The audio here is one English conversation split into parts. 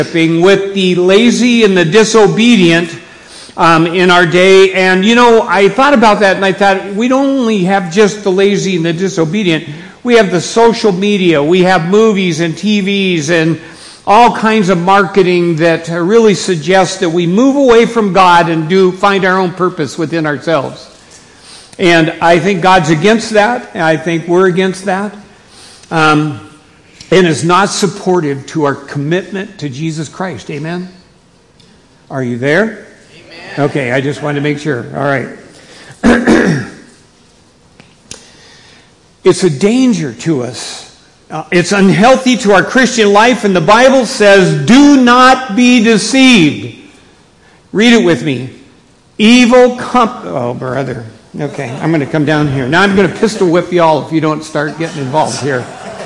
with the lazy and the disobedient in our day. And, I thought about that, and I thought, we don't only have just the lazy and the disobedient. We have the social media. We have movies and TVs and all kinds of marketing that really suggests that we move away from God and find our own purpose within ourselves. And I think God's against that. I think we're against that. And is not supportive to our commitment to Jesus Christ. Amen? Are you there? Amen. Okay, I just wanted to make sure. All right. It's a danger to us. It's unhealthy to our Christian life, and the Bible says, do not be deceived. Read it with me. Oh, brother. Okay, I'm going to come down here. Now I'm going to pistol whip y'all if you don't start getting involved here.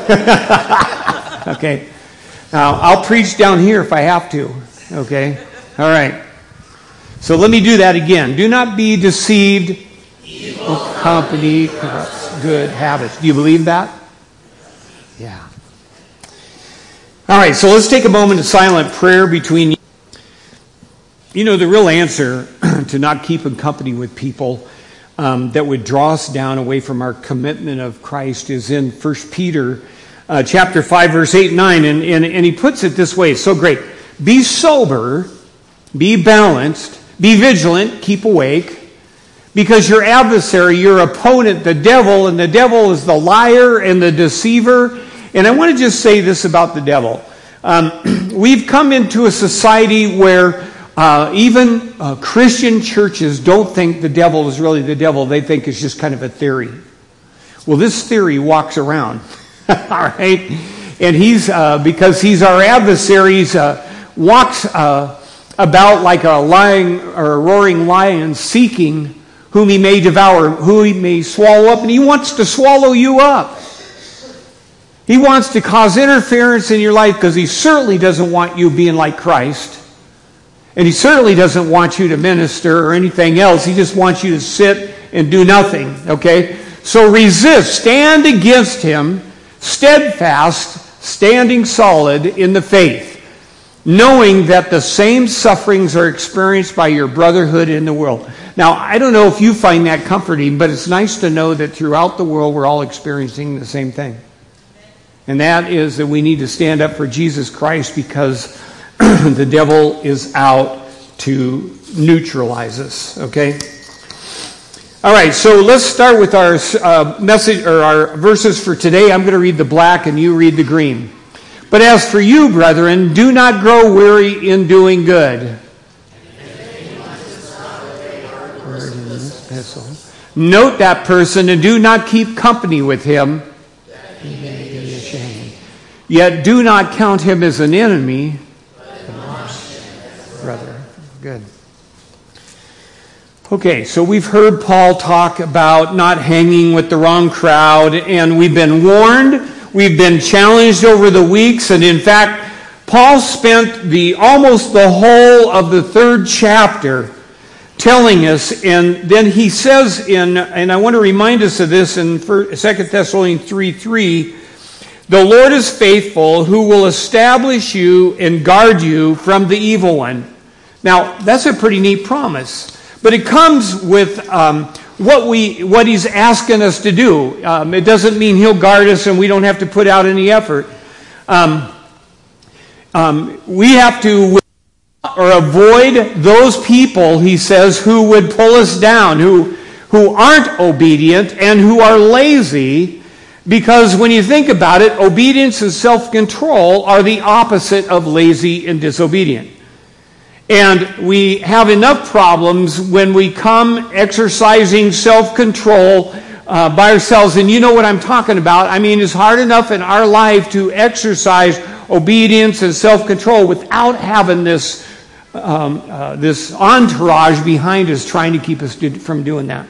Okay. Now, I'll preach down here if I have to. Okay? All right. So let me do that again. Do not be deceived. Evil company corrupts good habits. Do you believe that? Yeah. All right, so let's take a moment of silent prayer between you. The real answer to not keeping company with people that would draw us down away from our commitment of Christ is in 1 Peter chapter 5, verse 8 and 9. And he puts it this way. It's so great. Be sober, be balanced, be vigilant, keep awake, because your adversary, your opponent, the devil, and the devil is the liar and the deceiver. And I want to just say this about the devil. We've come into a society where even Christian churches don't think the devil is really the devil. They think it's just kind of a theory. Well, this theory walks around. All right? And because he's our adversary, walks about like a lying or a roaring lion, seeking whom he may devour, who he may swallow up, and he wants to swallow you up. He wants to cause interference in your life because he certainly doesn't want you being like Christ. And he certainly doesn't want you to minister or anything else. He just wants you to sit and do nothing, okay? So resist, stand against him, steadfast, standing solid in the faith, knowing that the same sufferings are experienced by your brotherhood in the world. Now, I don't know if you find that comforting, but it's nice to know that throughout the world we're all experiencing the same thing. And that is that we need to stand up for Jesus Christ because the devil is out to neutralize us, okay? All right, so let's start with our message or our verses for today. I'm going to read the black and you read the green. But as for you, brethren, do not grow weary in doing good. Note that person and do not keep company with him. He may be ashamed. Yet do not count him as an enemy. Brother. Good. Okay, so we've heard Paul talk about not hanging with the wrong crowd, and we've been warned, we've been challenged over the weeks, and in fact, Paul spent almost the whole of the 3rd chapter telling us, and then he says and I want to remind us of this in 2 Thessalonians 3:3, the Lord is faithful, who will establish you and guard you from the evil one. Now, that's a pretty neat promise. But it comes with what he's asking us to do. It doesn't mean he'll guard us and we don't have to put out any effort. We have to or avoid those people, he says, who would pull us down, who aren't obedient and who are lazy. Because when you think about it, obedience and self-control are the opposite of lazy and disobedient. And we have enough problems when we come exercising self-control by ourselves. And you know what I'm talking about. I mean, it's hard enough in our life to exercise obedience and self-control without having this entourage behind us trying to keep us from doing that.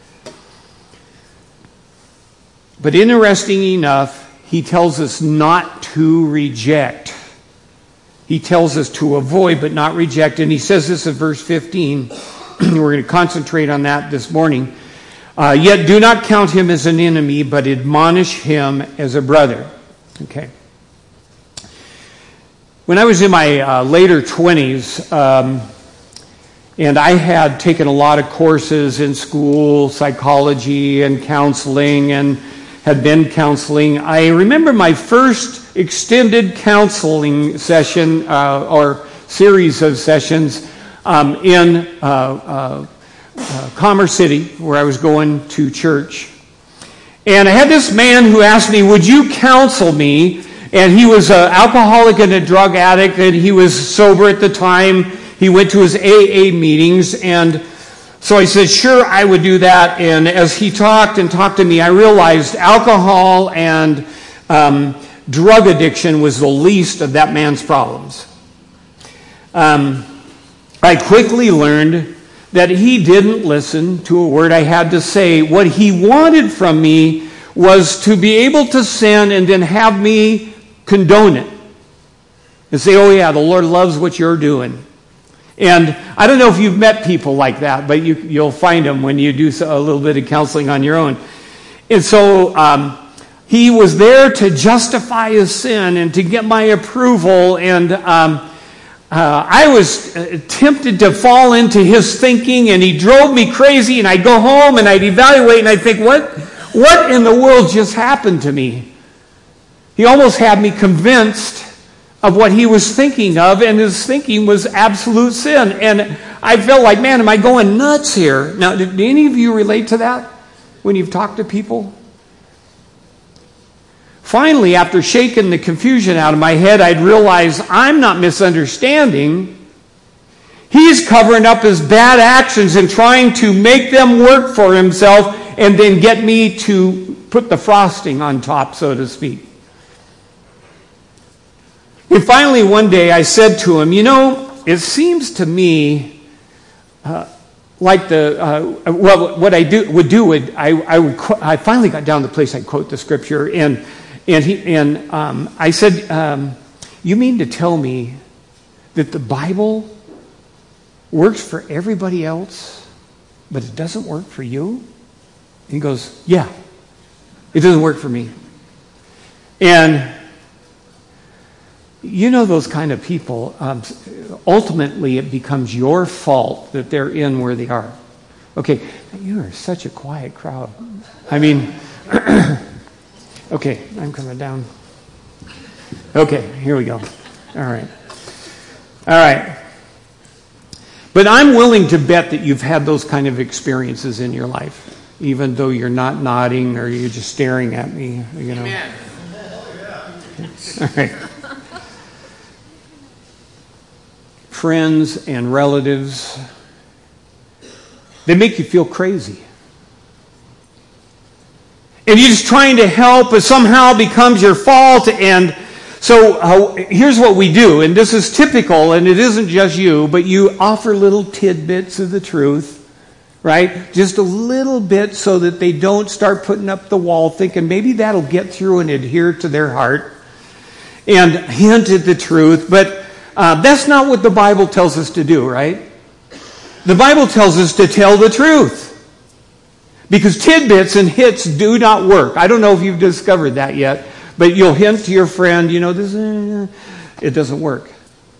But interesting enough, he tells us not to reject. He tells us to avoid but not reject. And he says this in verse 15. We're going to concentrate on that this morning. Yet do not count him as an enemy, but admonish him as a brother. Okay. When I was in my later 20s, and I had taken a lot of courses in school, psychology and counseling, and had been counseling, I remember my first extended counseling session or series of sessions in Commerce City, where I was going to church. And I had this man who asked me, would you counsel me? And he was an alcoholic and a drug addict, and he was sober at the time. He went to his AA meetings, and so I said, sure, I would do that. And as he talked to me, I realized alcohol and drug addiction was the least of that man's problems. I quickly learned that he didn't listen to a word I had to say. What he wanted from me was to be able to sin and then have me condone it and say, oh yeah, the Lord loves what you're doing. And I don't know if you've met people like that, but you'll find them when you do a little bit of counseling on your own. And so he was there to justify his sin and to get my approval, and I was tempted to fall into his thinking, and he drove me crazy, and I'd go home and I'd evaluate and I'd think, what in the world just happened to me? He almost had me convinced of what he was thinking of, and his thinking was absolute sin. And I felt like, man, am I going nuts here? Now, do any of you relate to that when you've talked to people? Finally, after shaking the confusion out of my head, I'd realized I'm not misunderstanding. He's covering up his bad actions and trying to make them work for himself and then get me to put the frosting on top, so to speak. And finally, one day I said to him, it seems to me like what I I finally got down to the place I'd quote the scripture, and I said, you mean to tell me that the Bible works for everybody else, but it doesn't work for you? And he goes, yeah, it doesn't work for me. And those kind of people, ultimately it becomes your fault that they're in where they are. Okay, you are such a quiet crowd. I mean, okay, I'm coming down. Okay, here we go. All right. But I'm willing to bet that you've had those kind of experiences in your life, even though you're not nodding or you're just staring at me, Amen. All right. Friends and relatives, they make you feel crazy. And you're just trying to help, but somehow becomes your fault. And so here's what we do, and this is typical, and it isn't just you, but you offer little tidbits of the truth, right? Just a little bit so that they don't start putting up the wall thinking maybe that'll get through and adhere to their heart, and hint at the truth. But that's not what the Bible tells us to do, right? The Bible tells us to tell the truth. Because tidbits and hits do not work. I don't know if you've discovered that yet, but you'll hint to your friend, it doesn't work.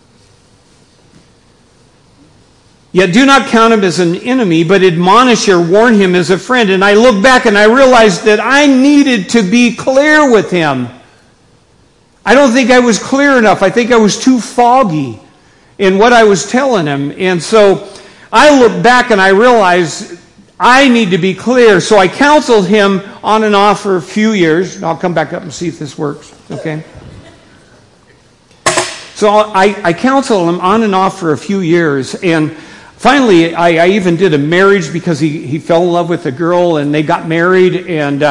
Yet do not count him as an enemy, but admonish or warn him as a friend. And I look back and I realized that I needed to be clear with him. I don't think I was clear enough. I think I was too foggy in what I was telling him. And so I look back and I realized I need to be clear. So I counseled him on and off for a few years. And I'll come back up and see if this works. Okay? So I counseled him on and off for a few years. And finally, I even did a marriage because he fell in love with a girl and they got married. And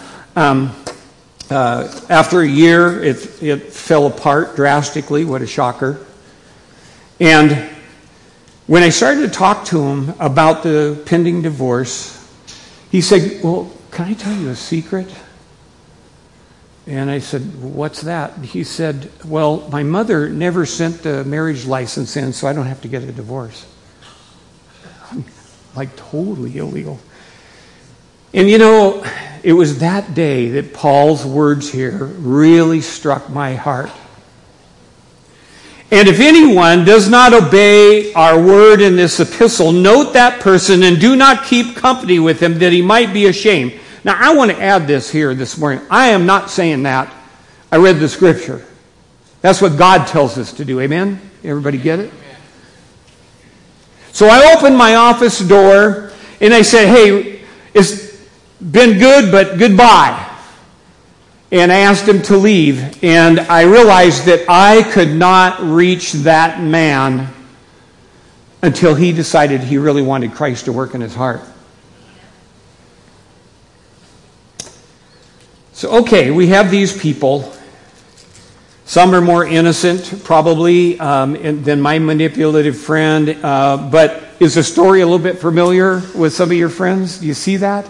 after a year, it fell apart drastically. What a shocker. And when I started to talk to him about the pending divorce, he said, well, can I tell you a secret? And I said, what's that? He said, well, my mother never sent the marriage license in, so I don't have to get a divorce. Like totally illegal. And it was that day that Paul's words here really struck my heart. And if anyone does not obey our word in this epistle, note that person and do not keep company with him, that he might be ashamed. Now, I want to add this here this morning. I am not saying that. I read the scripture. That's what God tells us to do. Amen? Everybody get it? So I opened my office door and I said, hey, it's been good, but goodbye. And I asked him to leave. And I realized that I could not reach that man until he decided he really wanted Christ to work in his heart. So, okay, we have these people. Some are more innocent, probably, than my manipulative friend. But is the story a little bit familiar with some of your friends? Do you see that?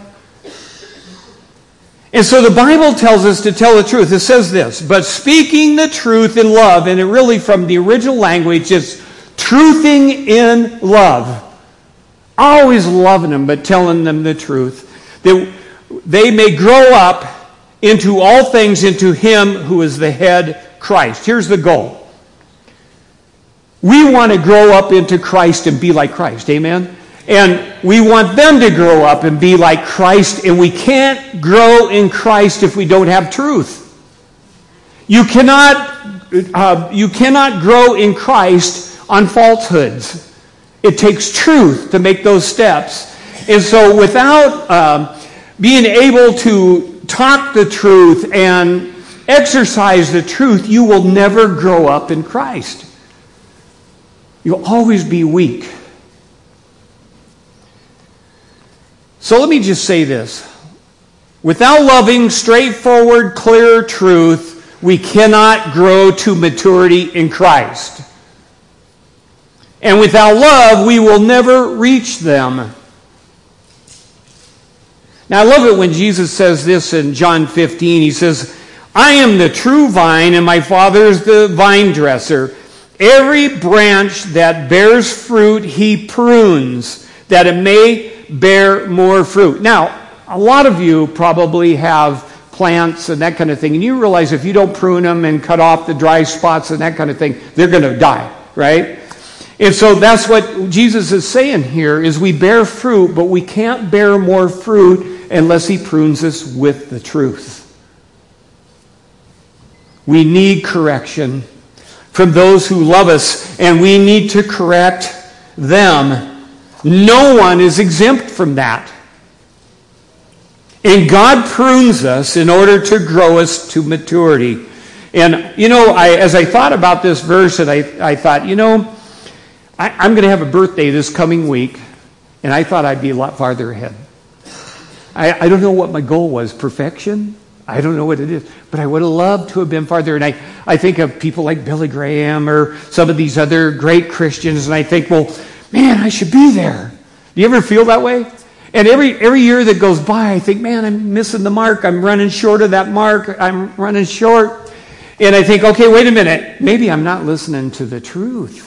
And so the Bible tells us to tell the truth. It says this, but speaking the truth in love, and it really from the original language is truthing in love. Always loving them, but telling them the truth. That they may grow up into all things into him who is the head, Christ. Here's the goal. We want to grow up into Christ and be like Christ. Amen? And we want them to grow up and be like Christ, and we can't grow in Christ if we don't have truth. You cannot grow in Christ on falsehoods. It takes truth to make those steps. And so without being able to talk the truth and exercise the truth, you will never grow up in Christ. You'll always be weak. So let me just say this. Without loving, straightforward, clear truth, we cannot grow to maturity in Christ. And without love, we will never reach them. Now I love it when Jesus says this in John 15. He says, I am the true vine, and my Father is the vine dresser. Every branch that bears fruit, he prunes, that it may bear more fruit. Now, a lot of you probably have plants and that kind of thing, and you realize if you don't prune them and cut off the dry spots and that kind of thing, they're going to die, right? And so that's what Jesus is saying here, is we bear fruit, but we can't bear more fruit unless he prunes us with the truth. We need correction from those who love us, and we need to correct them. No one is exempt from that. And God prunes us in order to grow us to maturity. And, as I thought about this verse, and I thought, I'm going to have a birthday this coming week, and I thought I'd be a lot farther ahead. I don't know what my goal was. Perfection? I don't know what it is. But I would have loved to have been farther. And I think of people like Billy Graham or some of these other great Christians, and I think, well, man, I should be there. Do you ever feel that way? And every year that goes by, I think, man, I'm missing the mark. I'm running short of that mark. I'm running short. And I think, okay, wait a minute. Maybe I'm not listening to the truth.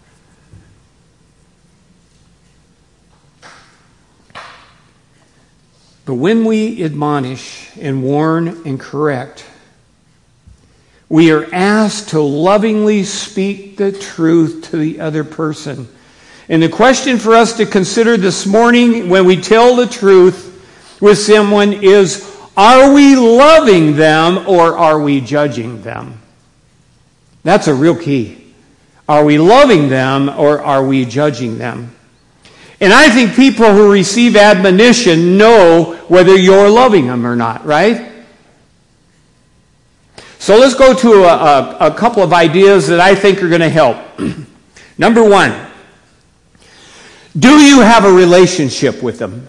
But when we admonish and warn and correct, we are asked to lovingly speak the truth to the other person. And the question for us to consider this morning when we tell the truth with someone is, are we loving them or are we judging them? That's a real key. Are we loving them or are we judging them? And I think people who receive admonition know whether you're loving them or not, right? So let's go to a couple of ideas that I think are going to help. Number one, do you have a relationship with them?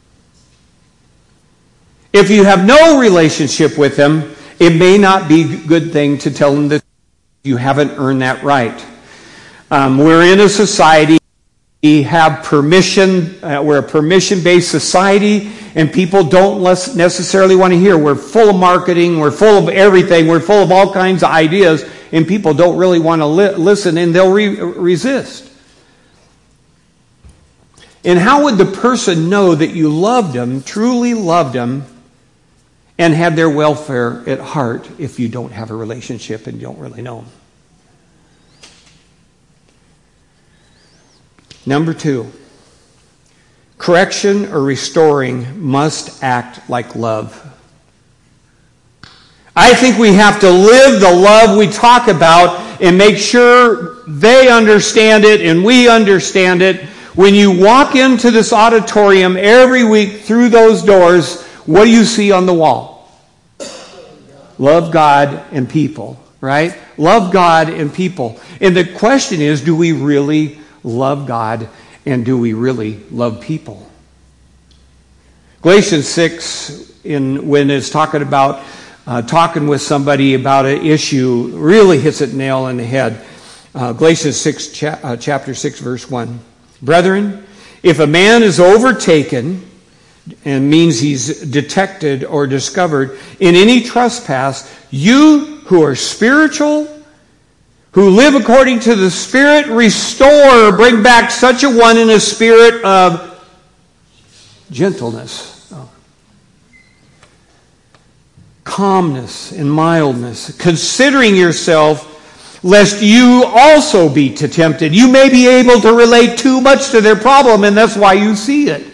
If you have no relationship with them, it may not be a good thing to tell them that you haven't earned that right. We're in a society, we have permission, we're a permission-based society, and people don't necessarily want to hear. We're full of marketing, we're full of everything, we're full of all kinds of ideas, and people don't really want to listen, and they'll resist. And how would the person know that you loved them, truly loved them, and had their welfare at heart if you don't have a relationship and don't really know them? Number 2, correction or restoring must act like love. I think we have to live the love we talk about and make sure they understand it and we understand it. When you walk into this auditorium every week through those doors, what do you see on the wall? Love God and people, right? Love God and people. And the question is, do we really love God and do we really love people? Galatians 6, when it's talking about talking with somebody about an issue, really hits it nail in the head. Galatians 6, chapter 6, verse 1. Brethren, if a man is overtaken, and means he's detected or discovered in any trespass, you who are spiritual, who live according to the Spirit, restore or bring back such a one in a spirit of gentleness, calmness, and mildness, considering yourself, lest you also be tempted. You may be able to relate too much to their problem, and that's why you see it.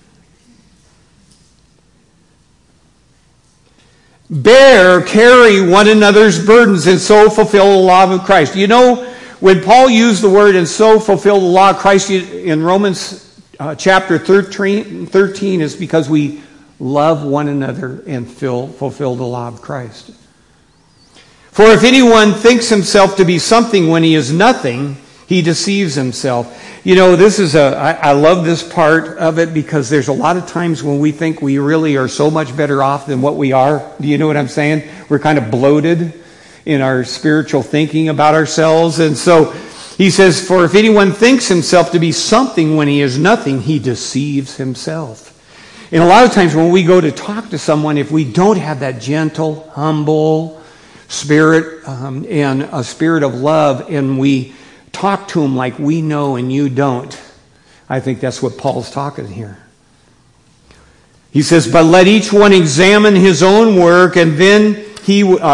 Carry one another's burdens, and so fulfill the law of Christ. You know, when Paul used the word, and so fulfill the law of Christ, in Romans chapter 13, is because we love one another and fulfill the law of Christ. For if anyone thinks himself to be something when he is nothing, he deceives himself. You know, I love this part of it because there's a lot of times when we think we really are so much better off than what we are. Do you know what I'm saying? We're kind of bloated in our spiritual thinking about ourselves. And so he says, for if anyone thinks himself to be something when he is nothing, he deceives himself. And a lot of times when we go to talk to someone, if we don't have that gentle, humble spirit and a spirit of love, and we talk to them like we know and you don't, I think that's what Paul's talking here. He says, but let each one examine his own work, and then he will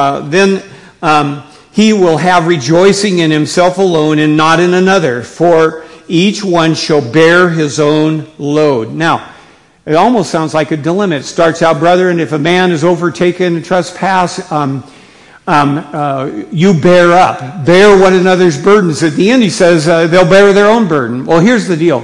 have rejoicing in himself alone and not in another, for each one shall bear his own load. Now, it almost sounds like a dilemma. It starts out, brethren, if a man is overtaken in trespass, you bear one another's burdens. At the end he says they'll bear their own burden. Well, here's the deal.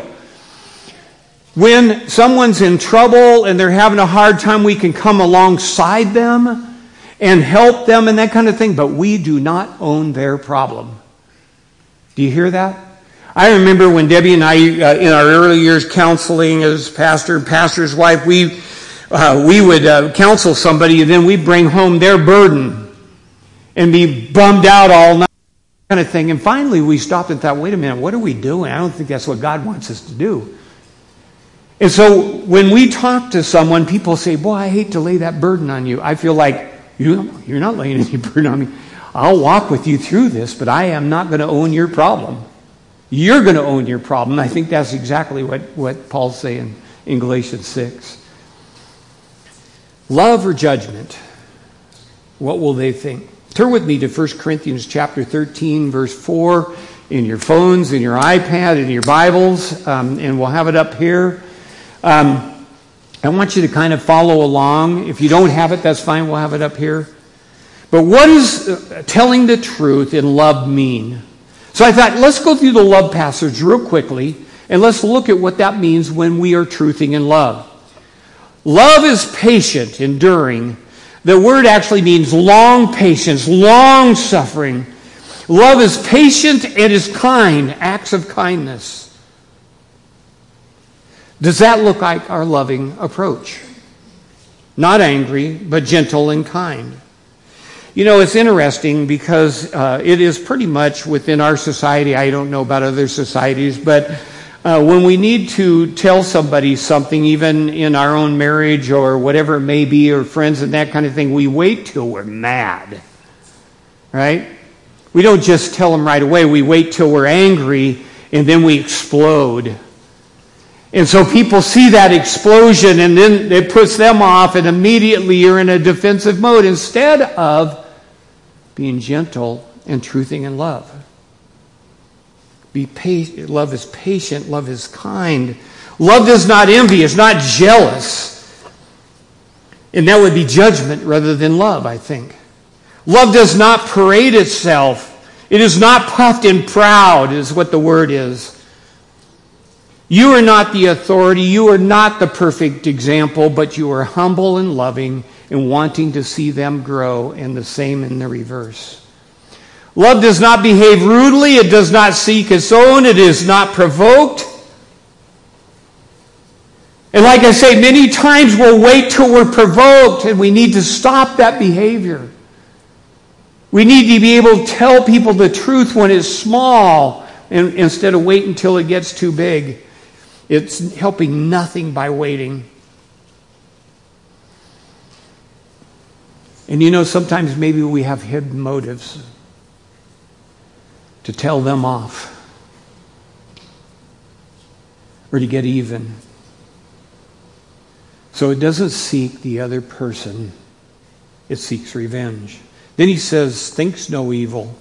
When someone's in trouble and they're having a hard time, we can come alongside them and help them and that kind of thing, but we do not own their problem. Do you hear that? I remember when Debbie and I, in our early years counseling as pastor and pastor's wife, we would counsel somebody and then we'd bring home their burden and be bummed out all night, kind of thing. And finally we stopped and thought, wait a minute, what are we doing? I don't think that's what God wants us to do. And so when we talk to someone, people say, boy, I hate to lay that burden on you. I feel like, you're not laying any burden on me. I'll walk with you through this, but I am not going to own your problem. You're going to own your problem. I think that's exactly what Paul's saying in Galatians 6. Love or judgment? What will they think? Turn with me to 1 Corinthians chapter 13, verse 4, in your phones, in your iPad, in your Bibles, and we'll have it up here. I want you to kind of follow along. If you don't have it, that's fine. We'll have it up here. But what does telling the truth in love mean? So I thought, let's go through the love passage real quickly, and let's look at what that means when we are truthing in love. Love is patient, enduring. The word actually means long patience, long suffering. Love is patient and is kind, acts of kindness. Does that look like our loving approach? Not angry, but gentle and kind. You know, it's interesting because it is pretty much within our society. I don't know about other societies, but when we need to tell somebody something, even in our own marriage or whatever it may be, or friends and that kind of thing, we wait till we're mad, right? We don't just tell them right away. We wait till we're angry, and then we explode. And so people see that explosion, and then it puts them off, and immediately you're in a defensive mode instead of being gentle and truthing in love. Love is patient. Love is kind. Love does not envy. It's not jealous. And that would be judgment rather than love, I think. Love does not parade itself. It is not puffed and proud, is what the word is. You are not the authority. You are not the perfect example, but you are humble and loving and wanting to see them grow, and the same in the reverse. Love does not behave rudely. It does not seek its own. It is not provoked. And like I say, many times we'll wait till we're provoked, and we need to stop that behavior. We need to be able to tell people the truth when it's small, instead of waiting until it gets too big. It's helping nothing by waiting. And sometimes maybe we have hidden motives to tell them off or to get even. So it doesn't seek the other person. It seeks revenge. Then he says, thinks no evil.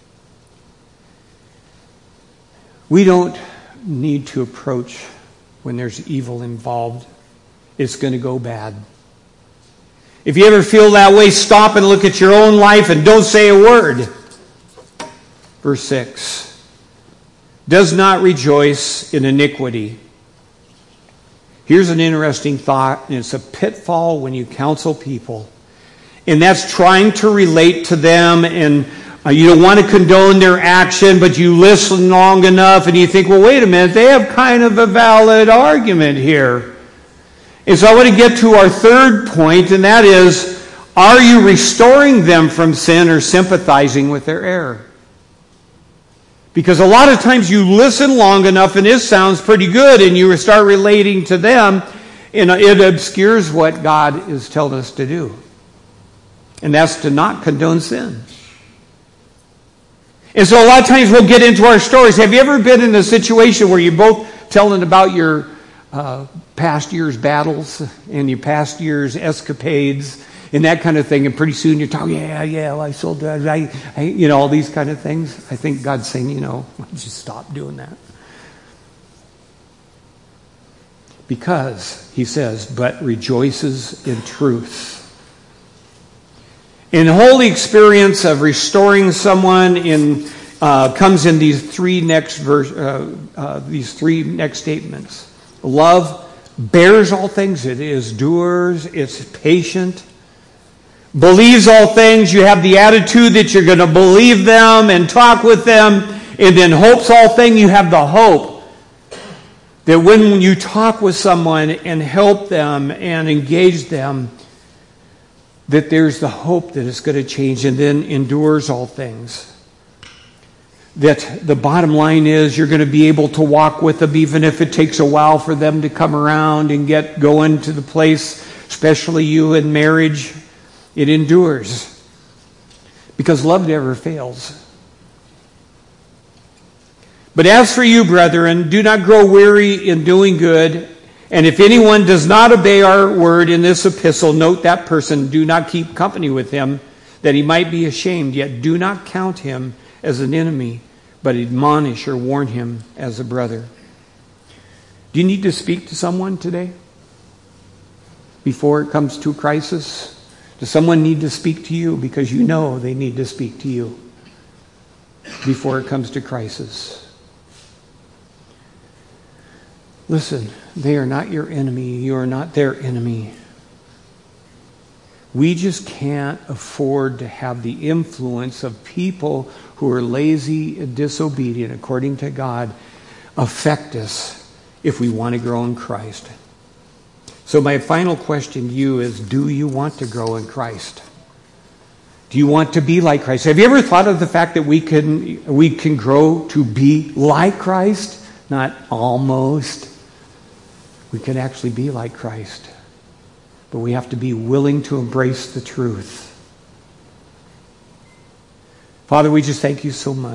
We don't need to approach when there's evil involved. It's going to go bad. If you ever feel that way, stop and look at your own life and don't say a word. Verse 6. Does not rejoice in iniquity. Here's an interesting thought, and it's a pitfall when you counsel people. And that's trying to relate to them, and you don't want to condone their action, but you listen long enough and you think, well, wait a minute, they have kind of a valid argument here. And so I want to get to our third point, and that is, are you restoring them from sin or sympathizing with their error? Because a lot of times you listen long enough and this sounds pretty good, and you start relating to them, and it obscures what God is telling us to do. And that's to not condone sin. And so a lot of times we'll get into our stories. Have you ever been in a situation where you're both telling about your past year's battles and your past year's escapades and that kind of thing, and pretty soon you're talking, well, I sold that, I all these kind of things? I think God's saying, why don't you stop doing that? Because, he says, but rejoices in truth. And the holy experience of restoring someone comes in these three next statements. Love bears all things. It endures. It's patient. Believes all things. You have the attitude that you're going to believe them and talk with them. And then hopes all things. You have the hope that when you talk with someone and help them and engage them, that there's the hope that it's going to change, and then endures all things. That the bottom line is you're going to be able to walk with them even if it takes a while for them to come around and get going to the place, especially you in marriage. It endures. Because love never fails. But as for you, brethren, do not grow weary in doing good. And if anyone does not obey our word in this epistle, note that person, do not keep company with him, that he might be ashamed. Yet do not count him as an enemy, but admonish or warn him as a brother. Do you need to speak to someone today before it comes to a crisis? Does someone need to speak to you because you know they need to speak to you before it comes to crisis? Listen, they are not your enemy. You are not their enemy. We just can't afford to have the influence of people who are lazy and disobedient, according to God, affect us if we want to grow in Christ. So my final question to you is, do you want to grow in Christ? Do you want to be like Christ? Have you ever thought of the fact that we can grow to be like Christ? Not almost. We can actually be like Christ. But we have to be willing to embrace the truth. Father, we just thank you so much.